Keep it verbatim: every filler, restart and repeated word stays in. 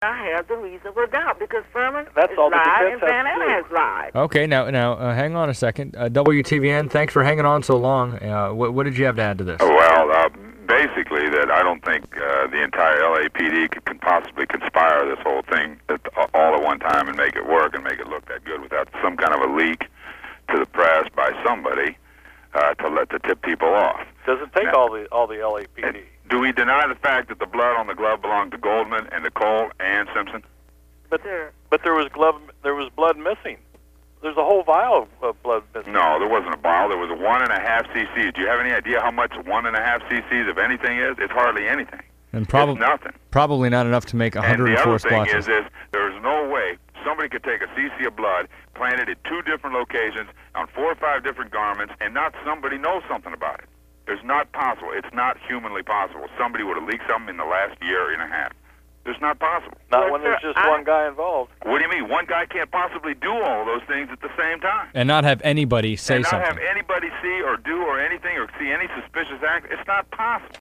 I have the reasonable doubt because Furman That's is all the lied defense and has Van to Allen do. has lied. Okay, now now uh, hang on a second. Uh, W T V N, thanks for hanging on so long. Uh, what, what did you have to add to this? Well, uh, basically that I don't think uh, the entire L A P D could, can possibly conspire this whole thing at, all at one time and make it work and make it look that good without some kind of a leak to the press by somebody uh, to let to tip people off. Doesn't take Now, all the all the L A P D. Do we deny the fact that the blood on the glove belonged to Goldman and to Cole and Simpson? But Sure. but there was glove there was blood missing. There's a whole vial of uh, blood missing. No, there wasn't a vial. There was a one and a half cc's. Do you have any idea how much one and a half cc's of anything is? It's hardly anything. And It's prob- nothing. probably not enough to make And one hundred the four other thing splotches. is, is there's no way somebody could take a cc of blood, plant it at two different locations on four or five different garments, and not somebody know something about it. It's not possible. It's not humanly possible. Somebody would have leaked something in the last year and a half. It's not possible. Not Well, when sir, there's just I- one guy involved. What do you mean? One guy can't possibly do all of those things at the same time. And not have anybody say and not something. have anybody see or do or anything or see any suspicious act. It's not possible.